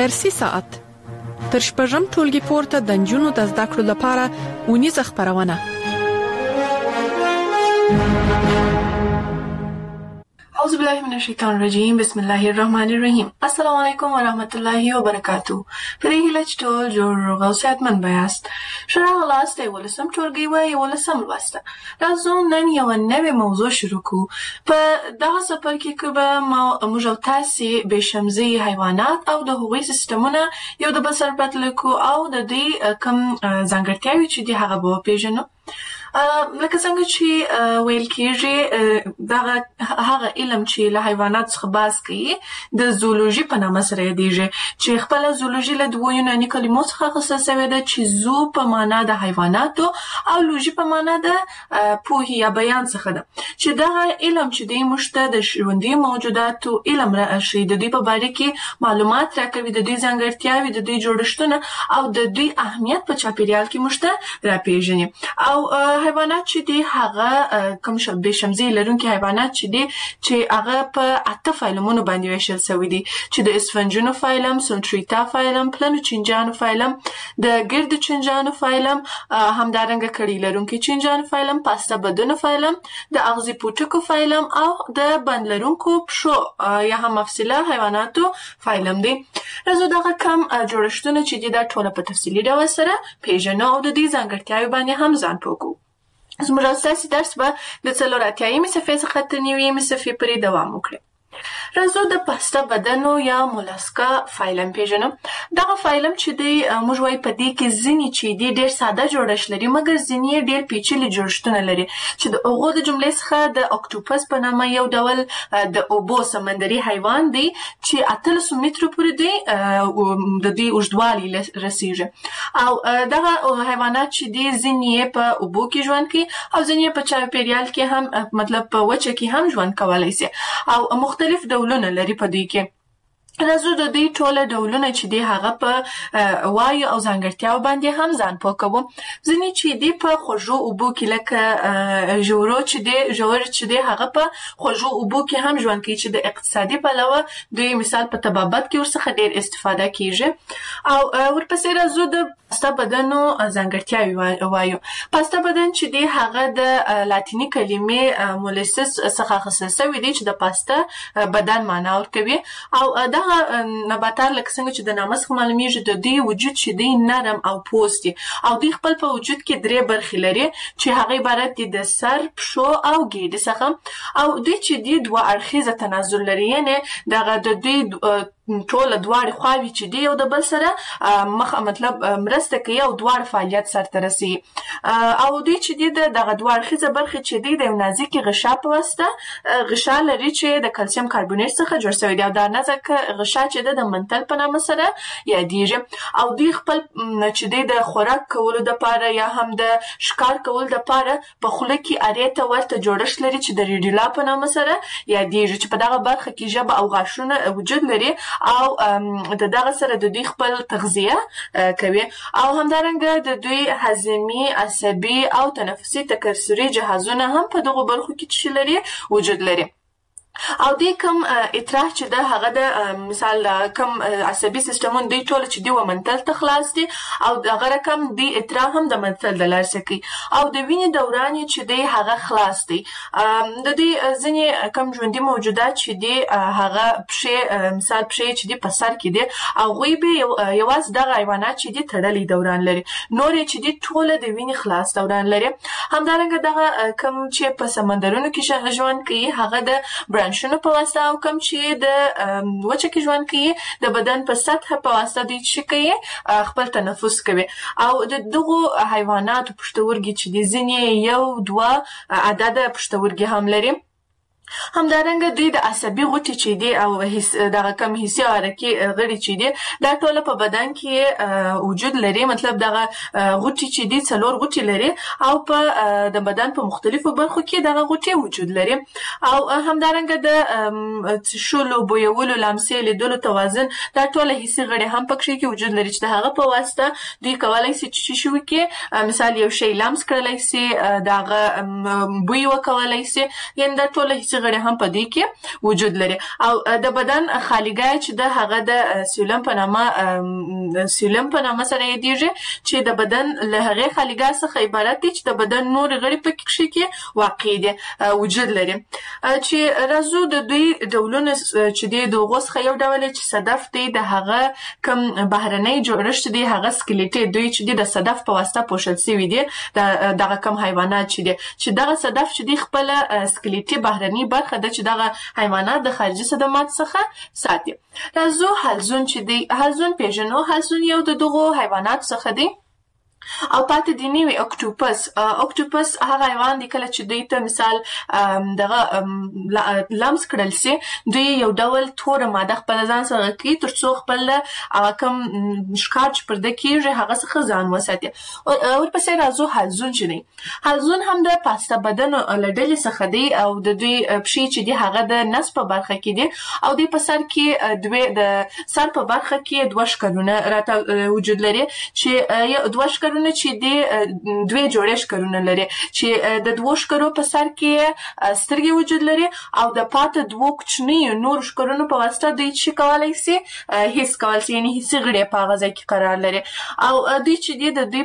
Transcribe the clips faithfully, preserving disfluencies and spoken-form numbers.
درسي ساعت تر شپږم ټولګي پورته د نجونو د زده کړو لپاره ونیزه خپرونه. اعوذ بالله من الشیطان الرجیم. بسم الله الرحمن الرحیم. السلام علیکم و رحمت الله و برکاته. په دې هیله چې ټول جوړ او صحتمند یاست. ښه راغلاست یولسم ټولګي و یولسم لوسته. راځو نن یو نوې موضوع شروع کړو. په دغه څپرکي کې به موږ او تاسې بېشمزي حیوانات او د هغوی سیستمونه یو د بل سره پرتله کړو او د دوی کوم ځانګړتیاوې چې دي هغه به وپېژنو. لکه څنګه چې ویل کېږي دغه هغه علم چې له حیوانات څخه بحث کوي د زولوژي په نامه سره یادېږي چې خپله زولوژي له دوو یوناني کلمو څخه اخیستل سوې ده چې زو په معنا د حیواناتو او لوژي په معنا د پوهې یا بیان څخه ده چې دغه علم چې دی موږ ته د ژوندیو موجوداتو علم راښیي، د دوی په باره کې معلومات راکوي، د دوی ځانګړتیاوې، د دوی جوړښتونه او د دوی اهمیت په چاپېریال کې موږ ته راپېژني. او حیوانات چې دي هغه کوم بېشمزي لرونکي حیوانات چې دي چې هغه په اته فایلمونو باندې ویشل سوي دي چې د اسفنجونو فایلم، سونټریتا فایلم، پلنو چینجانو فایلم، د ګردو چینجانو فایلم، همدارنګه کړي لرونکي چینجانو فایلم، پاسته بدنو فایلم، د اغزي پوټکو فایلم او د بند لرونکو پښو یا هم مفصله حیواناتو فایلم دي. راځو دغه کم جوړښتونه چې دي دا ټوله په تفصیلي ډول سره پیژنو او د دې ځانګړتیاوې باندې هم ځان پوه کړو. زموږ ستاسې درس به د څلور اتیایمې صفحې څخه تر نویمې صفحې پورې دوام وکړي. راځو د پاسته بدنو یا مولاسکا فایلم پیژنو. دغه فایلم چې دی موږ وایو په دې کې ځینې چې دی ډېر ساده جوړښت لري مګر ځینې یې ډېر پیچلي جوړښتونه لري چې د هغو د جملې څخه د اکټوپس په نامه یو ډول د اوبو سمندري حیوان دی چې اتلسو مترو پورې دی د دوی اوږدوالي رسیږي. او دغه حیوانات چې دی ځینې یې په اوبو کې ژوند کوي او ځینې یې په چاپېریال کې هم مطلب په وچه کې هم ژوند کولی سي او مختلف ډولونه لري په دوی کې. راځو د دوی ټوله ډولونه چې دی هغه په وایو او ځانګړتیاو باندې هم ځان پوه کوو. ځینې چې دی په خوږو اوبو کې لکه ژورو چې دی ژور چې دی هغه په خوږو اوبو کې هم ژوند کوي چې د اقتصادي پلوه دوی مثال په طبابت کې ورڅخه ډېر استفاده کیږي. او ورپسې راځو د پاسته بدنو ځانګړتیاوې وایو. پاسته بدن چې دی هغه د لاتیني کلمې مولسس څخه اخیستل سوی دی چې د پاسته بدن معنا ورکوي. او دا نباتات لکه څنګه چې د نامه څخه معلومیږي د دوی وجود چې دی نرم او پوست دي او دوی خپل په وجود کې درې برخې لري چې هغه عبارت دي د سر، پښو او ګیډې څخه. او دوی چې دی دوه اړخیزه تناسل لري، یعنې دغه د دوی ټوله دواړې خواوې چې دی یو د بل سره مخ مطلب مرسته کوي او دواړه فعالیت سرته رسوي. او دوی چې دی د دغه دوه اړخیزه برخې چې دی د یو نازکې غشا په واسطه غشا لري چې د کلسیم کاربونیټ څخه جوړ شوی دی او دا نازکه غشا چې ده د منتل په نامه سره یادېږي. او دوی خپل چې دی د خوراک کولو دپاره یا هم د ښکار کولو دپاره په خوله کې ارې ته ورته جوړښت لري چې د ریډیولا په نامه سره یادېږي چې په دغه برخه کې ژبه او غاښونه وجود لري او د دغه سره د دوی خپل تغذیه کوي. او همدارنګه د دوی هضمي، عصبي او تنفسي تکثري جهازونه هم په دغو برخو کې چې لري وجود لري. او دې کوم اطراح چې ده هغه د مثال کوم عصبي سیستمونه دوی ټول چې دی و منتل ته خلاص دي او دغه رقم دی اطراح هم د منتل د لارې څخه کوي. او د وینې دوران چې دی هغه خلاص دی. د دې ځینې کوم ژوندي موجودات چې دی هغه پښې مثال پښې چې دی په سر کې دی هغوی به یوازې دغه حیوانات چې دی تړلی دوران لري، نور یې چې دی ټوله د وینې خلاص دوران لري. همدارنګه دغه کوم چې په سمندرونو کې ژوند کوي هغه د برانشونو په واسطه او کوم چې د وچه کې ژوند کوي د بدن په سطح په واسطه دوی چې کوي خپل تنفس کوي. او د دغو حیواناتو پښتورګي چې دي ځینې یو دوه عدده پښتورګي هم لري. همدارنګه دوی د عصبي غوټې چې دي او دغه کم حسي او حرکي غړي چې دي دا ټوله په بدن کې وجود لري. مطلب دغه غوټې چې دي څلور غوټې لري او په د بدن په مختلفو برخو کې دغه غوټې وجود لري. او همدارنګه د څښلو، بویولو، لمسې، لیدلو، توازن دا ټوله حسي غړي هم پکې کې وجود لري چې د هغه په واسطه دوی کولی شي چې شي وکړي مثال یو شی لمس کړلی شي، دغه بوی وکولی شي، یعنې دا ټوله حسي حسي غړي هم په دې کې وجود لري. او د بدن خالیګای چې د هغه د سیلم په نامه سیلم په نامه سره یادېږي چې د بدن له هغه خالیګای څخه عبارت دي چې د بدن نور غړي په کې واقع دي وجود لري. چې راځو د دوی ډولونه چې دی د غوس خو یو ډول چې صدف دی د هغه کم بهرنۍ جوړښت دی هغه سکلیټي دوی چې دی د صدف په واسطه پوښل شوی دی د دغه کم حیوانات چې دی چې دغه صدف چې دی خپل سکلیټي بهرنۍ برخه د چې دغه حیوانات د خارجي صدمات څخه ساتي. راځو حلزون چې دی حلزون پیژنو. حلزون یو د دغه حیوانات څخه دی او پاتې دی نیوی اکټوپس. اکټوپس هغه حیوان دی کله چې دوی ته مثال دغه لمس کړل سي دوی یو ډول تور ماده خپل ځان سره کوي ترڅو خپل هغه کم ښکار چې پر د کېږي هغه څخه ځان وساتي. ورپسې راځو حلزون چې دی. حلزون هم د پاسته بدن له ډلې څخه دی او د دوی پښې چې دی هغه د نس په برخه کې دی او دوی په سر کې دوی د سر په برخه کې دوه ښکرونه راته وجود لري چې دوه ښکرونه چې دی دوی جوړې ښکرونه لري چې د دوه ښکرو په سر کې سترګې وجود لري او د پاتې دوه کوچنیو نور ښکرونو په واسطه دوی چې کولای شي هیڅ کول شي یعنی هیڅ غړي په هغه ځای کې قرار لري او دوی چې دی د دوی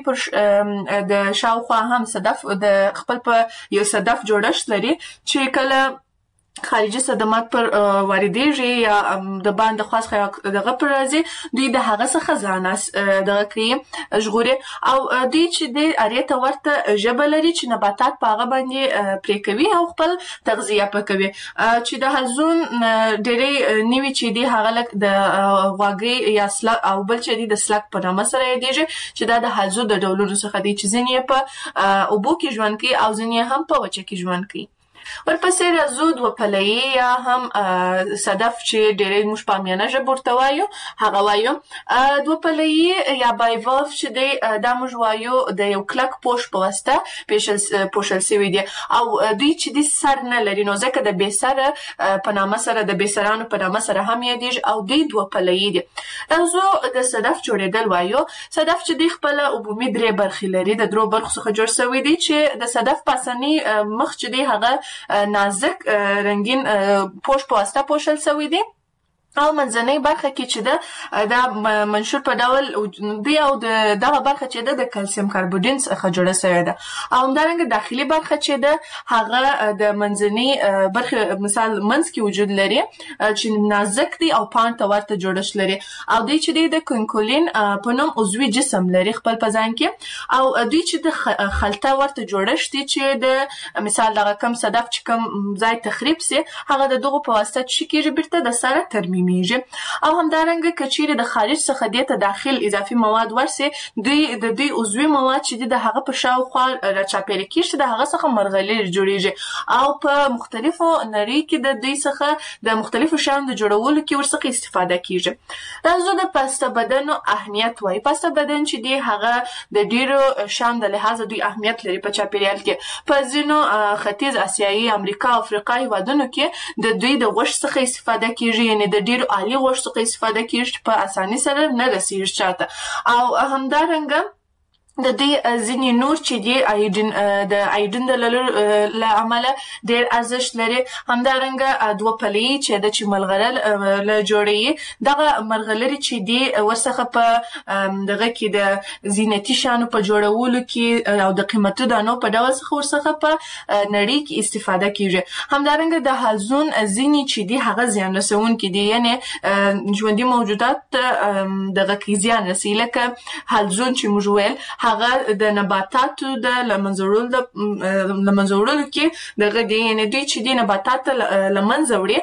پر د شاوخوا هم صدف د خپل په یو صدف جوړښت لري چې کله خارجي صدمات پر واردېږي یا د باندې خاص دغه پر راځي دوی د هغه څخه ځان دغه کوي ژغوري او دوی چې د اړیته ورته ژبه لري چې نباتات په هغه باندې پرې کوي او خپل تغذیه پکوي. چې د حلزون ډېرې نیوي چې دی هغه لک د غواګي یا سلک او بل چې دی د سلک په نامه سره یادېږي چې دا د حلزون د ډولونو څخه دی چې ځینې په اوبو کې ژوند کوي او ځینې هم په وچه کې ژوند کوي. ورپسې راځو دوه پلهیي یا هم صدف چې ډېرې موږ په عامیانه ژبه ورته وایو هغه وایو. دوه پلهیي یا بایوالف چې دی دا موږ وایو د یو کلک پوښ په واسطه پوښل شوي دي او دوی چې دی سر نه لري نو ځکه د بې سره په نامه سره د بې سرانو په نامه سره هم یادېږي او دوی دوه پلهیي دي. راځو د صدف جوړېدل وایو. صدف چې دی خپله عمومي درې برخې لري د درو برخو څخه جوړ شوی دی چې د صدف پاسني مخ چې دی هغه نازک رنگین پوښ په واسطه پوښل شوی دی او منځنۍ برخه کې چې ده دا منشور په ډول دی او دغه برخه چې ده د کلسیم کاربوډین څخه جوړه شوې ده او همدارنګه داخلي برخه چې ده هغه د منځنۍ برخه مثال منځ کې وجود لري چې نازک دی او پاڼ ته ورته جوړښت لري او دوی چې دی د کونکولین په نوم عضوي جسم لري خپل په ځان کې او دوی چې د خلطه ورته جوړښت دی چې د مثال دغه کم صدف چې کم ځای تخریب سي هغه د دغه په واسطه چې کېږي بیرته د سره ترمیم میږي او همدارنګه کچېرې د خارج څخه دې ته داخل اضافي مواد ورسي دوی د دوی عضوي مواد چې د هغه په شاوخوا راچاپېره کېږي د هغه څخه مرغلرې جوړېږي او په مختلفو نړۍ کې د دوی څخه د مختلفو شیانو د جوړولو کې ورڅخه استفاده کېږي. راځو د پاسته بدن اهمیت وایي. پاسته بدن چې دی هغه د ډېرو شیانو د لحاظه دوی اهمیت لري په چاپېریال کې. په ځینو ختیځ اسیایي امریکا او افریقا هېوادونو کې د دوی د غوښې څخه استفاده کېږي یعنې د ډېرو عالي غوښې څخه استفاده کېږي چې په اسانۍ سره نه رسېږي چاته او همدارنګه د دې ځینې نور چې دی ایډین د ایډین د له امله ډېر ارزښت لري. همدارنګه دوه پلهیي چې د چې ملغلره له جوړوي دغه مرغلرې چې دی ورڅخه په دغه کې د زینتي شیانو په جوړولو کې او د قیمتي دانو په ډول څخه ورڅخه په نړۍ کې استفاده کېږي. همدارنګه د حلزون ځینې چې دی هغه زیان رسونکي دي یعنې ژوندي موجودات دغه کې زیان رسوي لکه حلزون چې موږ ویل هغه د نباتاتو د لمنځه وړلو کې دغه دی یعنې دوی چې دی نباتات له منځه وړي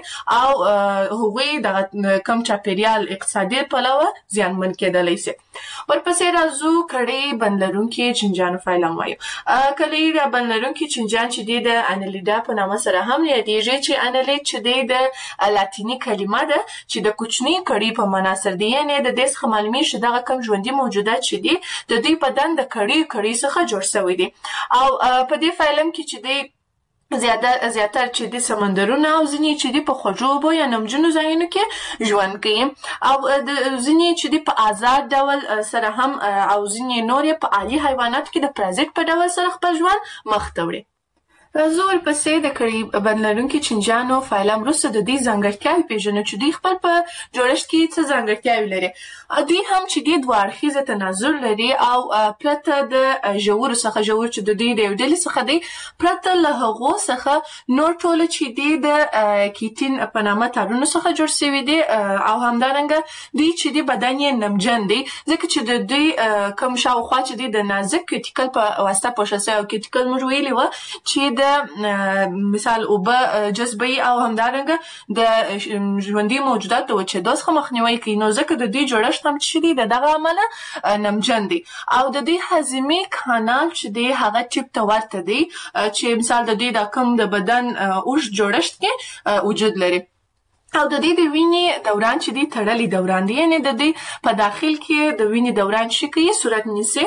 او هغوی د کم چاپېریال اقتصادي پلوه زیانمن کېدلی شي. ورپسې راځو کړۍ بند لرونکي چینجیانو فایلم وایو. کړۍ بند لرونکي چینجیان چې دی د انیلیډا په نامه سره هم یادېږي چې انیلیډ چې دی د لاتیني کلمه ده چې د کوچنۍ کړۍ په معنا سره دی یعنې د دې څخه معلومیږي چې دغه کم ژوندي موجودات چې دي د دوی بدن د کړۍ کړۍ څخه جوړ شوی دي او په دې فایلم کې چې دی زیاده زیاتر چې د سمندرونو او ځینې چې دی په خوږو اوبو یا نمجنو ځایونو کې ژوند کوي او د ځینې چې دی په آزاد ډول سره هم او ځینې نور په عالي حیواناتو کې د پرازیت په ډول سره خپل ژوند مخ ته وړي. زول پسې د کړي بدلونکي چینجانو فایلم وروسته د دې ځانګړتیاوې پېژنو چې دوی خپل په جوړښت کې څه ځانګړتیاوې لري. دوی هم چې دې دوه اړخیزه تناظر لري او پرته د ژورو څخه ژور چې د دوی د یو ډلې څخه دی پرته له هغو څخه نور ټول چې دې د کیټین په نامه تارونو څخه جوړ شوي دي او همدارنګه دوی چې دې بدن یې نمجن دی ځکه چې د دوی کوم شاوخوا چې دې د نازک کیټیکل په واسطه پوښل شوی او کیټیکل موږ ویلي وه چې د مثال اوبه جذبوي او همدارنګه د ژوندي موجوداتو د وچېدو څخه مخنیوی کوي. نو ځکه د دوی جوړښت هم چې دی د دغه امله نمجن دی او د دوی هاضمې کانال چې دی هغه ټیپ ته ورته دی چې مثال د دوی د کوم د بدن اوږد جوړښت کې وجود لري او د دې د وینې دوران چې دی تړلی دوران دی یعنی د دې په داخل کې د وینې دوران چې کوي صورت نیسي.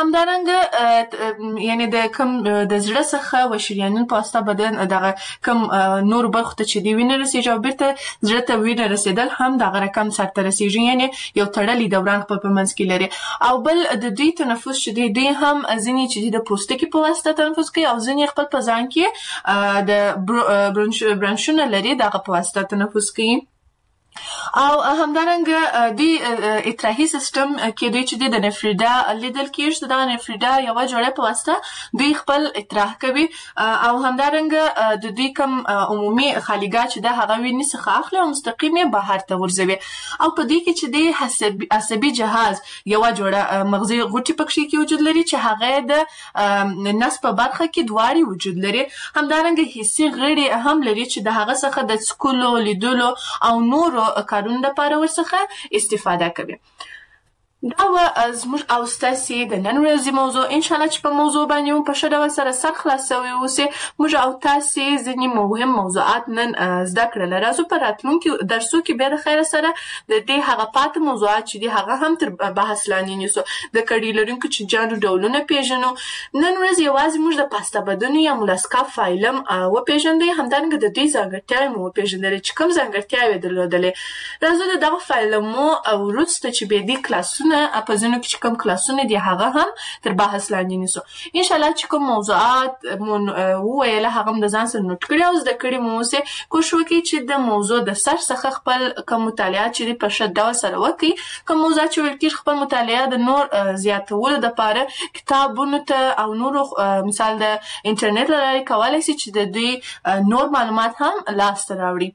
همدارنګه یعنی د کوم د زړه څخه و شریانونو په واسطه بدن دغه کوم نور برخو ته چې دی وینه رسیږي او بیرته زړه ته وینه رسیدل هم دغه رقم سرته رسیږي یعنی یو تړلی دوران خپل په منځ کې لري. او بل د دوی تنفس چې دی دوی هم ځینې چې د پوستکي په واسطه تنفس کوي او ځینې خپل په ځان کې د برانشونه لري دغه په واسطه تنفس کوي. او همدارنګه د اطراحي سیستم کې دوی چې د نفریدا لیدل کېږي چې د نفریدا یو جوړه په واسطه دوی خپل اطراح کوي او همدارنګه د دوی کوم عمومي خالیګاه چې د هغه وینې څخه اخلي او مستقیم یې بهر ته ورځوي. او په دې کې چې د عصبي جهاز یو جوړه مغزي غوټي پکې کې وجود لري چې هغه د نس په برخه کې دواړي وجود لري. همدارنګه حسي غړي هم لري چې د هغه څخه د څکلو لیدلو او نور کارونه لپاره ورڅخه استفاده کوي. دا و زموږ او ستاسې د نن ورځې موضوع. انشاءالله چې په موضوع باندې مو په ښه ډول سره سر خلاصوي اوسې موږ او تاسې ځینې مهم موضوعات نن زده کړل. راځو په راتلونکي درسو کې بیا د خیر سره د دې هغه پاتې موضوعات چې دي هغه هم تر بحث لاندې نیسو. د کړي لرونکو چینجانو ډولونه پیژنو. نن ورځ یوازې موږ د پاستا بدنو یا مولاسکا فایلم وپیژندی همدارنګه د دوی ځانګړتیاوې مو وپیژندلې چې کوم ځانګړتیاوې یې درلودلې. راځو د دغه فایلمو وروسته چې بیا دې کلاسونه په ځینو کې چې کوم کلاسونه دي هغه هم تر بحث لاندې نیسو. انشاءالله چې کوم موضوعات مو وویله هغه هم د ځان سره نوټ کړي او زده کړي مو اوسې. کوشش وکړئ چې د موضوع د سر څخه خپل کوم مطالعات چې دي په ښه ډول سره وکړئ. کوم موضوعات چې ویل کېږي خپل مطالعه د نور زیاتولو دپاره کتابونو ته او نورو مثال د انټرنیټ له لارې کولی شي چې د دوی نور معلومات هم لاسته راوړي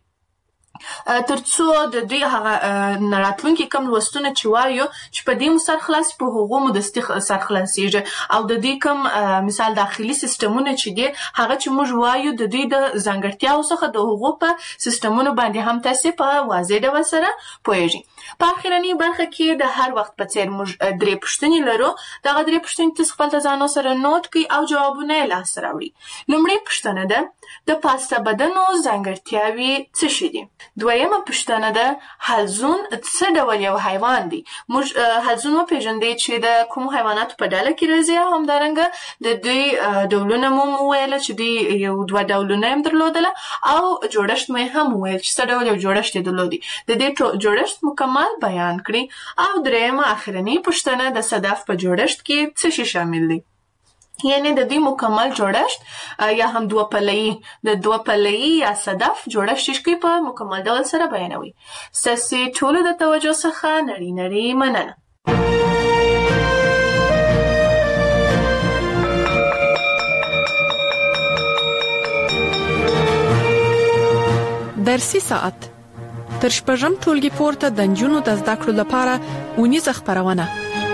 ترڅو د دوی هغه راتلونکي کوم لوستونه چې وایو چې په دې مو سر خلاص په هغو مو دستي سر خلاصېږي او د دوی کوم مثال داخلي سیستمونه چې دي هغه چې موږ وایو د دوی د ځانګړتیاو څخه د هغو په سیستمونو باندې هم تاسې په واضح ډول سره پوهېږئ. په اخرنۍ برخه کې د هر وخت په څېر موږ درې پوښتنې لرو. دغه درې پوښتنې تاسو خپل ځانو سره نوټ کړئ او جوابونه یې لاسته راوړئ. لومړۍ پوښتنه ده د پاستا بدنو ځانګړتیاوې څه شي دي؟ دویمه پوښتنه ده حلزون څه ډول یو حیوان دی؟ موږ حلزون وپېژندی چې د کومو حیواناتو په ډله کې راځي او همدارنګه د دوی ډولونه مو وویله چې دوی یو دوه ډولونه یې درلودله او جوړښت مو هم وویل چې څه ډول یو جوړښت یې درلودی. د دې جوړښت مکمل بیان کړي. او درېیمه اخرنۍ پوښتنه د صدف په جوړښت کې څه شی شامل دی؟ یعنی د دوی مکمل جوړښت یا هم دوه پله‌یي د دوه پله‌یي یا صدف جوړښت چې په مکمل ډول سره بیانوي. ستاسې ټولو د توجه څخه نړۍ نړۍ مننه. درسي ساعت تر شپږم ټولګي پورته د نجونو د زده کړو لپاره اونیزه خپرونه.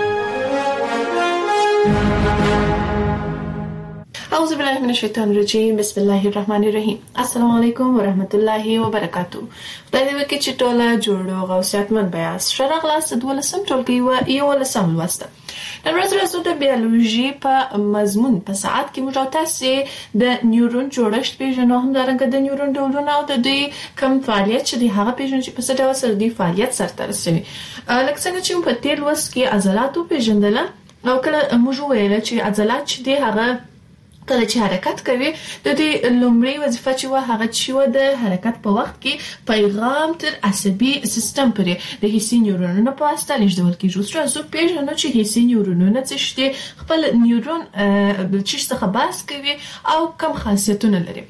اعوذ بالله من الشیطان الرجیم بسم الله الرحمن الرحیم. السلام علیکم ورحمت الله وبرکاتو. خدای دې وکړي چې ټوله جوړ او صحتمند بیاست. ښه راغلاست دولسم ټولګي و یولسم لوسته. نن ورځ راځو د بیولوژي په مضمون په ساعت کې موږ تاسې د نیورون جوړښت پیژنو همدارنګه د نیورون ډولونه او د دوی کوم فعالیت چې دی هغه پیژنو چې په څه ډول سره دوی فعالیت سرته رسوي. لکه څنګه چې په تېر لوست کې عضلات وپېژندله او کله موږ وویله چې عضلات چې دی هغه کله چې حرکت کوي د دې لومړی وظیفه چې و هغه چې و د حرکت په وخت کې پیغام تر عصبي سیستم پورې د حسي نیورونونو په واسطه لیږدول کیږي. اوس راځو پیژنو چې حسي نیورونونه څه دي، خپل نیورون د چی څخه بحث کوي او کوم خاصیتونه لري.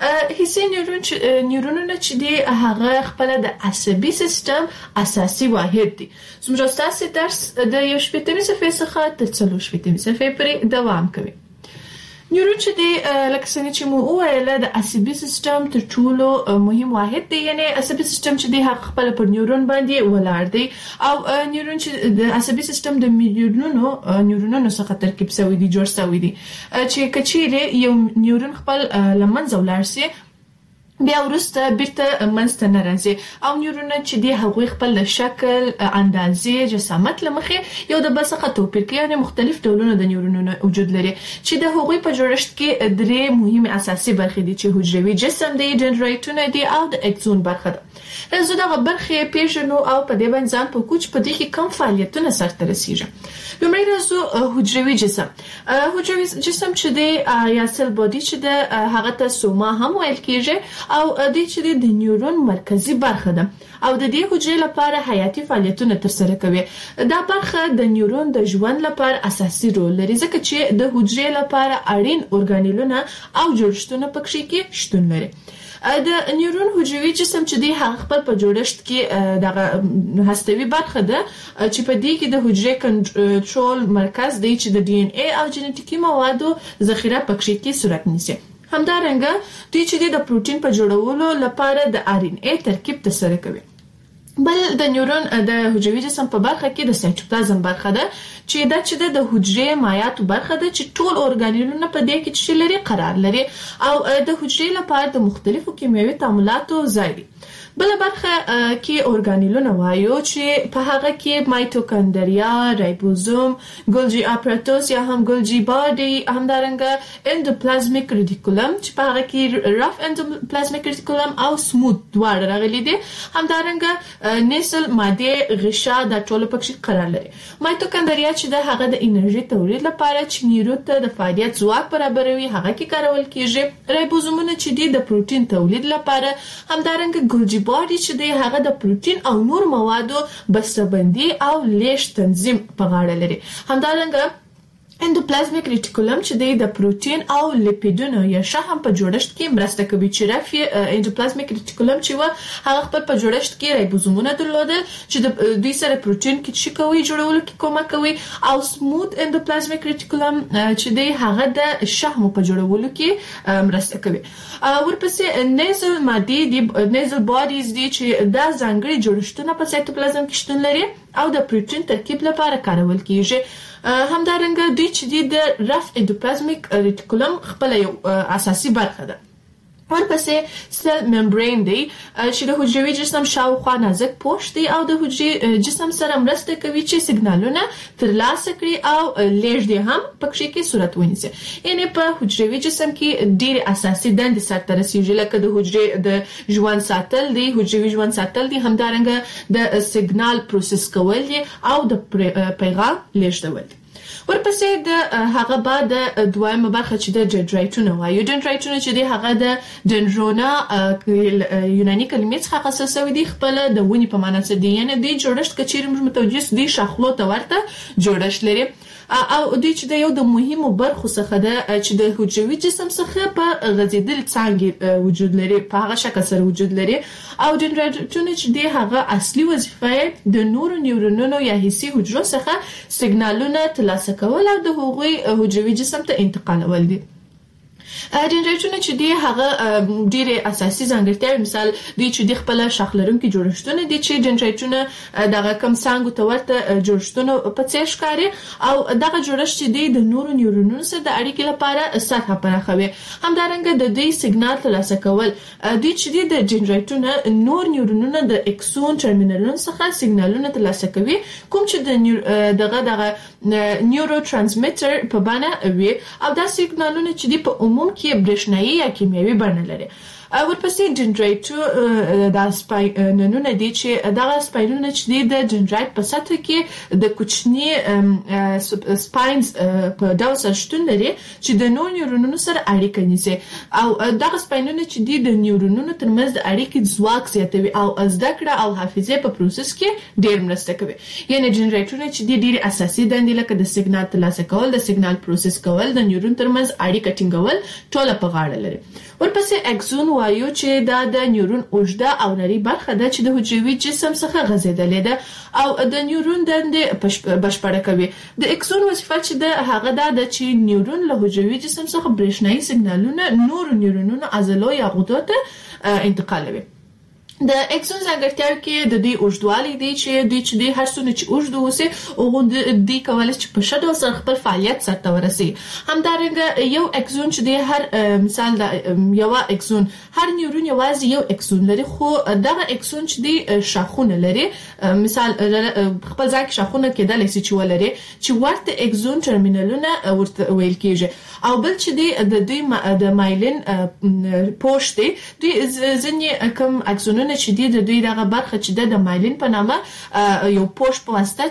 حسي نیورون نیورونونه چې دي هغه خپل د عصبي سیستم اساسي واحد دي. زموږ تاسو درس د یو شپږمې صفحې څخه تر څلور شپږمې صفحې پورې دوام کوي. نیورون چې دی لکه څنګه چې مو وویل د عصبي سیستم تر ټولو مهم واحد دی، یعنی عصبي سیستم چې دی هغه خپل پر نیورون باندې ولاړ دی او نیورون چې د عصبي سیستم د میلیونونو نیورونونو څخه ترکیب شوی دی، جوړ شوی دی چې کچېره یو نیورون خپل لمنځه ولاړ سي بیا ورسته بیرته منځته نه راځي او نیورونونه چې دی هغوی خپل شکل، اندازې، جسامت لمخې یو د بل څخه توپیر کوي، یعنی مختلف ډولونه د نیورونونو وجود لري چې د هغوی په جوړښت کې درې مهمه اساسي برخې دي چې حجروي جسم دی، دندرایتونه دي او د اکسون برخه ده. راځو دغه برخې پیژنو او په دې باندې ځان په کوچ په دې کې کوم فعالیتونه سرته رسیږي. لومړی راځو حجروي جسم. حجروي جسم چې دی یا سل بادي چې ده هغه ته سوما هم ویل کېږي او د چې د نیورون مرکزی برخه ده او د دې حجرې لپاره حیاتي فعالیتونه ترسره کوي. دا برخه د نیورون د ژوند لپاره اساسي رول لري ځکه چې د حجرې لپاره اړین ارګانیلونه او جوړښتونه پکې کې شتون لري. د نیورون حجروي جسم چې دی هغه خپل په جوړښت کې دغه هستوي برخه ده چې په دې کې د حجرې کنټرول مرکز دی چې د ډي ان اي او جنټیکي موادو ذخیره پکې کې صورت نیسي. همدارنګه دوی چې د پروتین په جوړولو لپاره د ار ان اي ترکیب ترسره کوي. بل د نیورون د حجروي جسم په برخه کې د سایټوپلازم برخه ده چې دا چې د حجرې مایعاتو برخه ده چې ټول ارګانیلونه په دې کې چې لري قرار لري او د حجرې لپاره د مختلفو کیمیاوي تعاملاتو ځای دی. بل برخه کې ارګانیلونه وایو چې په هغه کې مایټوکاندریا، رایبوزوم، ګولجی اپاراتوس یا هم ګولجی باډي، همدارنګه اندوپلازمیک ریټیکولم چې په هغه کې رف اندوپلازمیک ریټیکولم او سموث دواړه راغلي دي، همدارنګه نیسل ماده غشا د ټولو پکې قرار لري. مایټوکاندریا چې د هغه د انرژي تولید لپاره چې نیورو ته د فعالیت ځواک برابروي هغه کې کارول کیږي. رایبوزومونه چې دي د پروتین تولید لپاره، همدارنګه ګولجی باډي چې دی هغه د پروتین او نور موادو بسته‌بندي او لیږد تنظیم په غاړه لري. همدارنګه اندوپلازمیک ریټیکولم چې دی د پروتین او لیپیډونو یا شحم په جوړښت کې مرسته کوي چې رفی اندوپلازمیک ریټیکولم چې و هغه خپل په جوړښت کې رایبوزومونه درلودل چې د دوی سره پروتین کې چې کوي جوړولو کې کومک کوي او سموث اندوپلازمیک ریټیکولم چې دی هغه د شحم په جوړولو کې مرسته کوي. ورپسې نیزل مادي دی، نیزل باډیز دي چې دا ځانګړي جوړښتونه په سایټوپلازم کې شتون لري او د پروتین ترکیب لپاره کارول کیږي. همدارنګه دوی چې د رف اندوپلازمیک ریټیکولم خپل یو اساسي برخه ده. ورپسې سل ممبرین دی چې د حجروي جسم شاوخوا نازک پوښ دی او د حجري جسم سره مرسته کوي چې سیګنالونه ترلاسه کړي او لیږد هم پکې کې صورت ونیسي. یعنی په حجروي جسم کې ډېر اساسي دندې سرته رسیږي لکه د حجرې د ژوند ساتل دی، حجروي ژوند ساتل دی، همدارنګه د سیګنال پروسس کول دي او د پیغام لیږدول دي. ورپسې د هغه بعد د دویمه برخه چې د دندرایتونه وایو. دندرایتونه چې دی هغه د دندرونا یوناني کلمې څخه اخیستل شوی دی، خپل د ونې په معنا څه دی، یعنی د جوړښت کچېرې موږ متوجه دي شاخلو ته ورته جوړښت لري او دوی چې د یو د مهمو برخو څخه ده چې د حجروي جسم څخه په غځېدل څانګې وجود لري، په هغه شکل سره وجود لري او دندرایتونه چې دی هغه اصلي وظیفه د نورو نیورونونو یا حسي حجرو څخه سیګنالونه ترلاسه کول او د هغوی حجروي جسم ته انتقالول دي. دندرایتونه چې دی هغه ډېر اساسي ځانګړتیاوې، مثال دوی چې د خپل شاخ لرونکي جوړښتونه دي چې دندرایتونه دغه کم څانګو ته ورته جوړښتونه په څیر ښکاري او دغه جوړښت چې دی د نورو نیورونونو سره د اړیکې لپاره سطحه پراخوي. همدارنګه د دوی سیګنال ترلاسه کول، دوی چې دی د دندرایتونه نور نیورونونه د اکسون ټرمینلونو څخه سیګنالونه ترلاسه کوي کوم چې د دغه دغه نیورو ترانسمیټر په بڼه وي او دا سیګنالونه چې دی په عموم کې برېښنايي یا کیمیاوي بڼه لري. ورپسې دندرایټ د سپاینونه دي چې دغه سپاینونه چې د دندرایټ په سطح کې د کوچني سپاینز په ډول سره شتون لري چې د نورو نیورونونو سره اړیکه نیسي او دغه سپاینونه چې دي د نیورونونو ترمنځ د اړیکې ځواک زیاتوي او زده کړه او حافظه په پروسس کې ډېر مرسته کوي. یعنی جنریټرونه چې دي ډېر اساسي دندې لکه د سیګنال ترلاسه کول، د سیګنال پروسس کول، د نیورون ترمنځ اړیکه ټینګول ټول په غاړه لري. ورپسې اکسون وایو چې دا د نیورون اوږده او نري برخه ده چې د حجروي جسم څخه غځېدلې ده او د نیورون دندې بشپړه کوي. د اکسون وظیفه چې د هغه ده چې نیورون له حجروي جسم څخه برېښنايي سیګنالونه نور نیورونونو عضلو یا غدو ته انتقالوي. د اکسون ځانګړتیاوې کې د دې اوږدوالی دی چې د چې د هر څونه چې اوږد اوسي او د دې کولای چې په ښه ډول سره خپل فعالیت سرته ورسي. همدارنګه یو اکسون چې د هر مثال د یو اکسون هر نیورون یوازې یو اکسون لري خو دغه اکسون چې د شاخونه لري مثال خپل ځای کې شاخونه کېدلی شي چې ولري چې ورته اکسون ټرمینلونه ورته ویل کېږي او بل چې د دوی د مایلین پوښ دی دوی ځینې کوم اکسونونه چې دی د دوی دغه برخه چې د مایلین په نامه یو پوښ په واسطه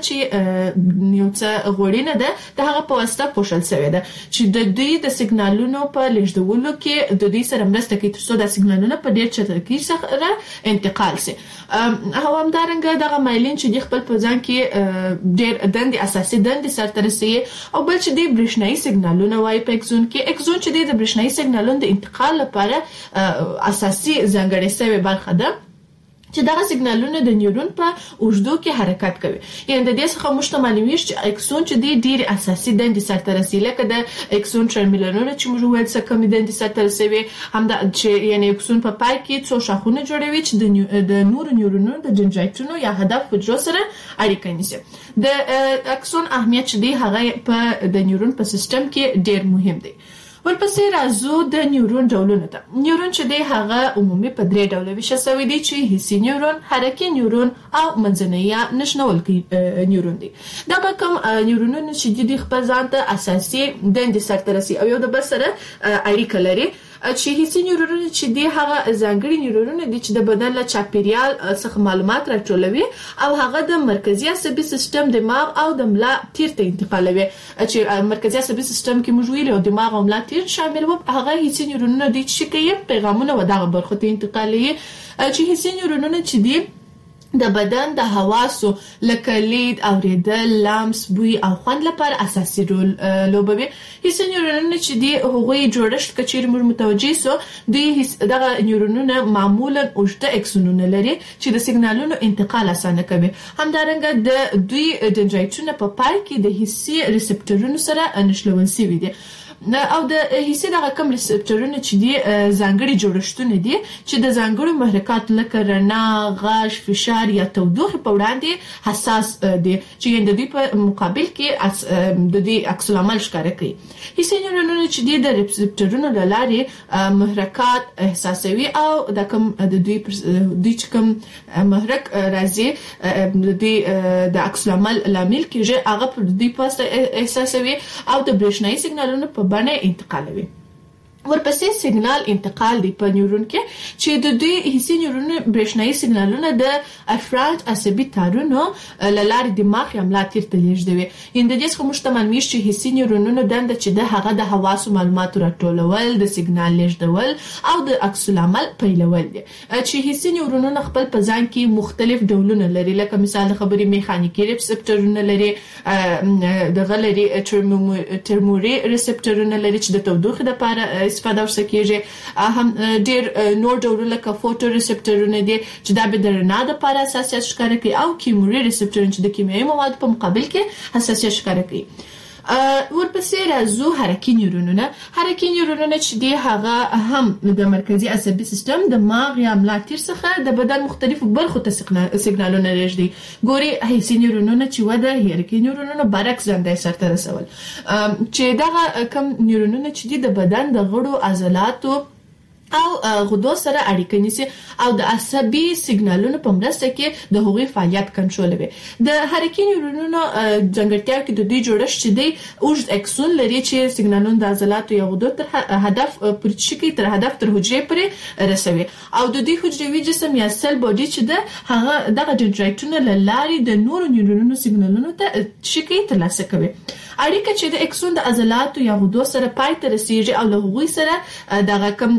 چې یو څه غوړینه ده د هغه په واسطه پوښل شوی ده چې د دوی د سیګنالونو په لیږدولو کې د دوی سره مرسته کوي ترڅو د سیګنالونو په ډېر چټکۍ سره انتقال شي. او همدارنګه دغه مایلین چې د خپل په ځان کې ډېر دندې اساسي دندې سرته رسوي او بل چې د برېښنايي سیګنالونه وایي په اکسون کې اکسون چې د برېښنايي سیګنالونو د انتقال لپاره اساسي ځانګړې شوې برخه ده چې دغه سیګنالونه د نیورون په اوږدو کې حرکت کوي. یعنی د دې څخه موږ ته معلومیږي چې اکسون چې دی ډېر اساسي دندې سرته رسوي لکه د اکسون ټرمینلونه چې موږ ویل څه کمې دندې سرته رسوي همدا چې یعنی اکسون په پای کې څو شاخونه جوړوي چې د نورو نیورونونو د دندرایټونو یا هدف حجرو سره اړیکه نیسي. د اکسون اهمیت چې دی هغه په د نیورون په سیستم کې ډېر مهم دی. ورپسې راځو د نیورون ډولونو ته. نیورون چې دی هغه عمومي په درې ډوله ویشل شوی دی چې حسي نیورون، حرکي نیورون او منځنی یا نښلونکی نیورون دی. دا به کوم نیورونونه چې دی خپل ځان ته اساسي دندې سرته رسوي او یو د بل سره اړیکه لري. چې حسي نیورونونه چې دی هغه ځانګړي نیورونونه دي چې د بدن له چاپیریال څخه معلومات راټولوي او هغه د مرکزي عصبي سیستم، دماغ او د ملا تیر ته انتقالوي. چې مرکزي عصبي سیستم کې موږ ویل او دماغ او ملا تیر شامل وو هغه حسي نیورونونه دي چې کوي پیغامونه و دغه برخو ته انتقالوي. چې حسي نیورونونه چې دي د بدن د حواسو لکه لید، اوریدل، لمس، بوی او خوند لپاره اساسي رول لوبوي. حسي نیورونونه چې دی هغوی جوړښت کچیر موږ متوجي سو دوی دغه نیورونونه معمولا اوږده اکسونونه لري چې د سیګنالونو انتقال اسانه کوي. همدارنګه د دوی دندرایټونه په پای کې د حسي ریسپټورونو سره نښلول شوي دي او د حسي دغه کوم ریسپټورونه چې دي ځانګړي جوړښتونه دي چې د ځانګړو محرکات لکه رڼا، غږ، فشار یا تودوخه په وړاندې حساس دي چې د دوی په مقابل کې د دوی عکس العمل ښکاره کوي. حسي نیورونونه چې دي د ریسپټورونو له لارې محرکات احساسوي او د کوم د دوی دوی چې کوم محرک راځي د دوی د عکس العمل لامل کېږي هغه په دوی پاسه احساسوي او د برېښنايي سیګنالونو په بڼه انتقالوي. ورپسې سیګنال انتقال دی په نیورون کې چې د دوی حسي نیورونو برېښنايي سیګنالونه د افرانټ عصبي تارونو له لارې دماغ یا ملا تیر ته لیږدوي. یعنې د دې څخه موږ ته معلومیږي چې حسي نیورونونو دنده چې د هغه د حواسو معلوماتو راټولول، د سیګنال لیږدول او د عکس العمل پیلول دي. چې حسي نیورونونه خپل په ځان کې مختلف ډولونه لري لکه مثال د خبرې میخانیکي ریسپټورونه لري، دغه لري ترموري ریسپټورونه لري چې د تودوخې لپاره استفاده ورسره کېږي. هم ډېر نور ډولونه لکه فوټو ریسپټورونه دي چې دا به د رڼا دپاره حساسیت ښکاره کوي او کیموري ریسپټورونه چې د کیمیاوي موادو په مقابل کې حساسیت ښکاره کوي. ورپسې راځو حرکي نیورونونه. حرکي نیورونونه چې دی هغه هم د مرکزي عصبي سیستم، دماغ یا ملا تیر څخه د بدن مختلفو برخو ته سیګنالونه لیږدي. ګوري حسي نیورونونه چې وده حرکي نیورونونه برعکس دندې سرته رسول چې دغه کوم نیورونونه چې دی د بدن د غړو عضلاتو او غدو سره اړیکه نیسي او د عصبي سیګنالونو په مرسته کې د هغوی فعالیت کنټرولوي. د حرکي نیورونونو ځانګړتیا کې د دوی جوړښت چې دی اوږد اکسون لري چې سیګنالونه د عضلاتو یا غدو تر هدف پورې شي تر هدف تر حجرې پورې رسوي او د دوی حجروي جسم یا سل بودي چې د هغه دغه دندرایټونو له لارې د نورو نیورونونو سیګنالونو ته شي ترلاسه کوي. اړیکه چې د اکسون د عضلاتو یا غدو سره پای ته رسیږي او له هغوی سره دغه کوم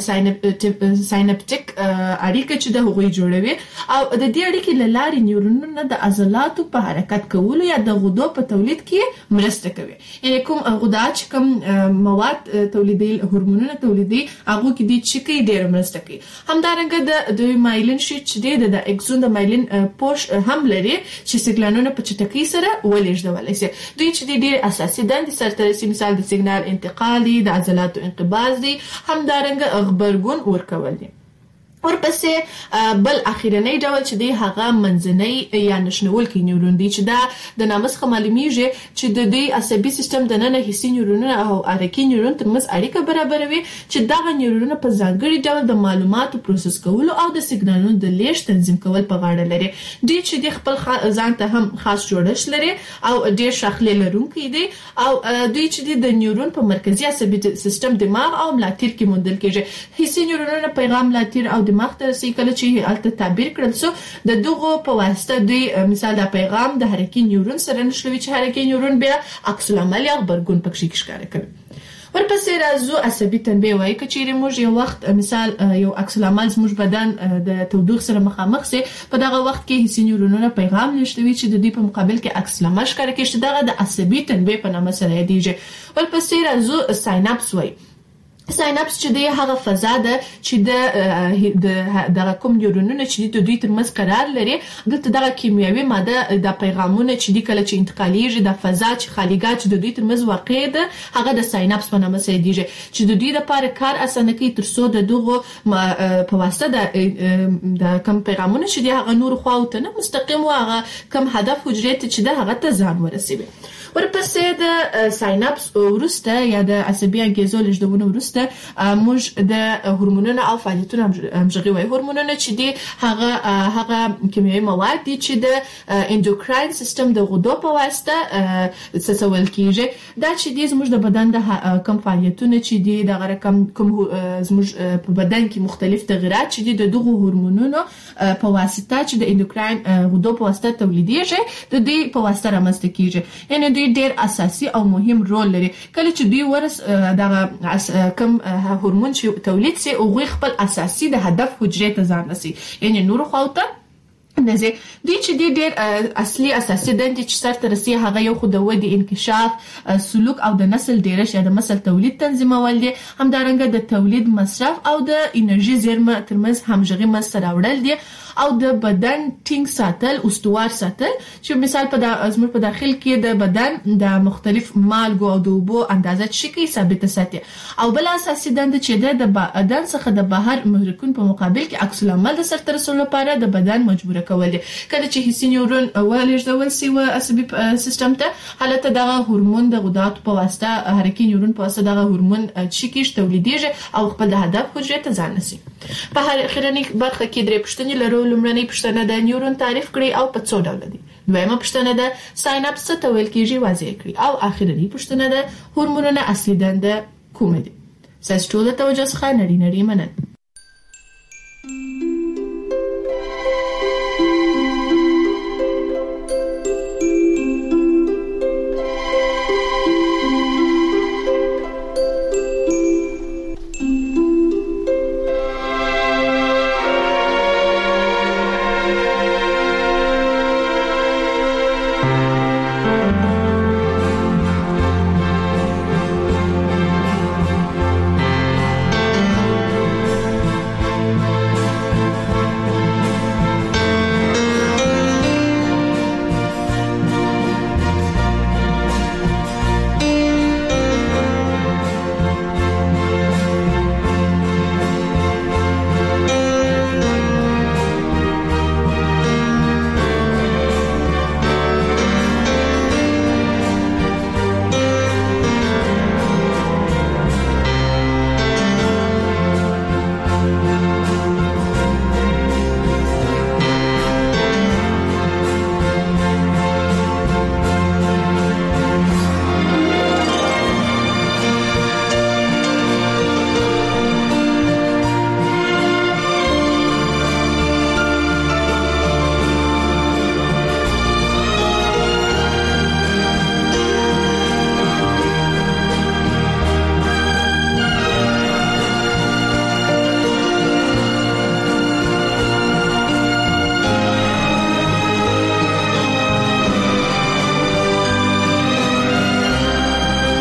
ساينپټیک اړیکه چې د هغوی جوړوي او د دې اړیکې له لارې نیورونونه د عضلاتو په حرکت کولو یا د غدو په تولید کې مرسته کوي. یعنی کوم غدا چې کوم مواد تولیدي هورمونونه تولیدي هغه کې د چکی ډېر مرسته کوي. همدارنګه د د مایلین شیټ چې د اکسون د مایلین پوش هم لري چې سیګنالونه په چټکۍ سره ولېږدول شي. دوی چې د ډېر اساسي دندې سره رسي، مثال د سیګنال انتقال دي، د عضلاتو انقباض دي، همدارنګه خبرګون ورکول دي. ورپسې بل اخیرنی ډول چې دی هغه منځنی یا نشنولکي نیورون دی چې دا د نامسخه معلومیږي چې د دې عصبي سیستم د ننه حسي نیورونونه او حرکي نیورون ترمنځ اړیکه برابروي چې دغه نیورونونه په ځانګړي ډول د معلوماتو پروسس کولو او د سیګنالونو د لیږد تنظیم کول په غاړه لري. دوی چې د خپل ځان ته هم خاص جوړښت لري او ډېر شاخلې لرونکي دي او دوی چې د نیورون په مرکزي عصبي سیستم دماغ او ملاتیر کې موندل کېږي. حسي نیورونونه پیغام ملاتیر او دماغ ته رسي کله چې الته تعبیر کړل سو د دغه په واسطه دوی مثال د پیغام د حرکي نیورون سره نشلوي چې حرکي نیورون بیا عکس العمل یا خبرګون پکې ښکاره کوي. ورپسې راځو عصبي تنبیه وایي چې موږ یو وخت مثال یو عکس العمل زموږ بدن د تودوخې سره مخامخ سي په دغه وخت کې حسي نیورونونه پیغام نشلوي چې د دې په مقابل کې عکس العمل ښکاره کوي چې دغه د عصبي تنبیه په نامه سره یادېږي. ورپسې راځو سايناپس وایي. سايناپس چې دی هغه فضا ده چې د دغه کوم نیورونونه چې د دوی ترمنځ قرار لري دلته دغه کیمیاوي ماده د پیغامونه چې د کله چې انتقالیږي د فضا چې خالیګات چې د دوی ترمنځ واقع ده هغه د سايناپس په نامه سره دیږي چې د دوی لپاره کار اسانه کوي تر څو د دغه په واسطه د د کوم پیغامونه چې د هغه نور خواوته نه مستقیم هغه کوم هدف حجرې ته چې د هغه ته ځان ورسوي. ورپسې د سايناپس ورسته یا د عصبي انګیزو لږدونه ورسته موږ د هورمونونو او فعالیتونو همغږي وایي. هورمونونه چې دي هغه هغه کیمیاوي مواد دي چې د اندوکراین سیستم د غدو په واسطه څڅول کیږي. دا چې دي زموږ د بدن د کوم فعالیتونه چې دي د رقم کوم زموږ په بدن کې مختلف تغیرات چې دي د دغه هورمونونو په واسطه چې د اندوکراین غدو په واسطه تولیدېږي د دې په واسطه رامنځته کیږي. یعنی دوی ډېر اساسي او مهم رول لري. کله چې دوی ورس دغه کوم هورمون چې تولید سي او غوي خپل اساسي د هدف حجرې ته ځان رسي یعنی نور خواته نزه دوی چې ډېر اصلي اساسي دندې چې سره رسي هغه یو خو د ودی انکشاف سلوک او د نسل ډیرش یا د نسل تولید تنظیمول دي، همدارنګه د تولید مصرف او د انرژي زیرمه ترمنځ همغږي مسره وړل دي او د بدن ټینګ ساتل استوار ساتل چې مثال په د ازمر په داخل کې د بدن د مختلف مالګو او د اوبو اندازه شکی ثابت ساتي او بل اساسي دند چې د بدن څخه د بهر محرکون په مقابل کې عکس العمل د سرته رسول لپاره د بدن مجبور کول دي. کله چې حسي نیورون ولېږدول شي و عصبي سیستم ته حالت دغه هورمون د غدات په واسطه حرکي نیورون په واسطه دغه هورمون شکیش تولیدېږي او خپل هدف حجرې ته ځان نشي. په هر اخرنی برخه کې درې پښتنې لرو. لومړنۍ پوښتنه د نیورون تعریف کړئ او په څو ډول دي. دویمه پوښتنه د سايناپس څه ته ویل کیږي واضح کړئ او اخرنۍ پوښتنه د هورمونونو اصلي دنده کومه دي. تاسو ټول ته توجه ښه نړۍ نړۍ مننه.